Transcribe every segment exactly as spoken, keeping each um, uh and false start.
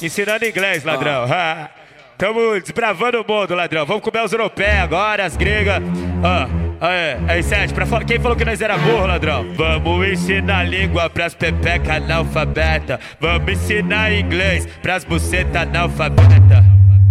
Ensinando inglês, ladrão. Ah. Tamo desbravando o mundo, ladrão. Vamos comer os europeus agora, as gregas. Ah, é, aí, Sete, pra quem falou que nós era burro, ladrão? Vamos ensinar língua pras pepeca analfabeta. Vamos ensinar inglês pras buceta analfabeta.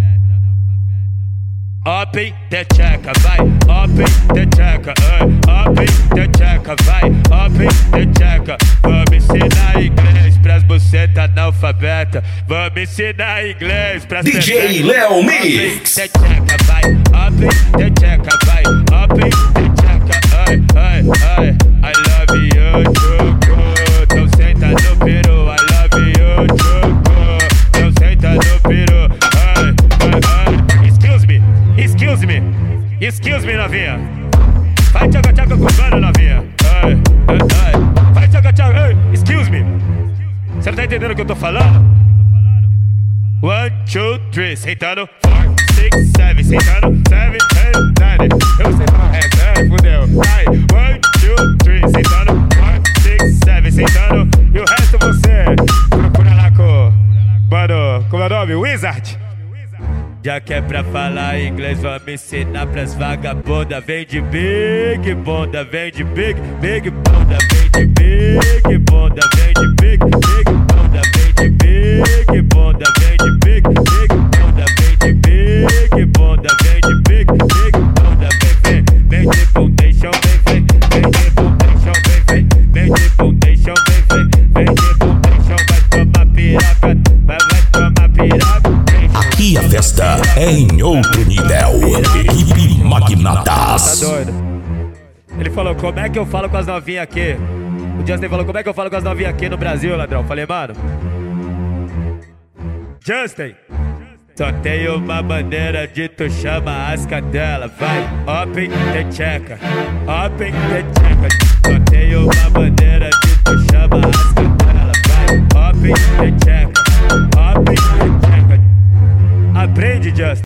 Open the checa, vai, open the checa, uh, open the checa, vai, open the checa. Vamos ensinar inglês pras buceta analfabeta. Vamos ensinar inglês pras D J Léo Mix. Open the checa, vai, open the checa, vai, open the checa, ai, ai, ai. I love you, Choco. Então senta no peru, I love you, Choco. Então senta no peru, ai, ai, ai. Excuse me. Excuse me, excuse me, novinha. Vai tchaca tchaca com o novinha. Ai, ai, ai. Vai tchaca tchaca, ai, excuse me. Você não tá entendendo o que eu tô falando? One, two, three, sentando. Four, six, seven, sentando. Seven, eight, nine. Eu sei falar essa, ai, fudeu. Ai, one, two, three, sentando. Four, six, seven, sentando. E o resto você procura lá com... Mano, como é o nome? Wizard. Já que é pra falar inglês, vamos ensinar pras vagabundas. Vem de big bunda, vem de big, big bunda. Vem de big bunda, vem de big, big bunda. Vem de big bunda, vem de big, big bunda. Vem de big bunda, vem de big, big bunda. Vem, vem, vem de foundation, vem, vem. Vem de foundation, vem, vem. Vem de foundation, vem, vem. Vem de foundation, vai tomar piroca, vai, vai tomar piroca. Aqui a festa é em outro nível. Equipe Magnatas. Tá doido? Ele falou, como é que eu falo com as novinhas aqui? O Justin falou, como é que eu falo com as novinhas aqui no Brasil, ladrão? Falei, mano, Justin, só tem uma maneira de tu chama as cadelas. Vai, open the checa, open the checa. Só tem uma maneira de tu chama as cadelas. Vai, open the checa, open the checa. Aprende, Justin.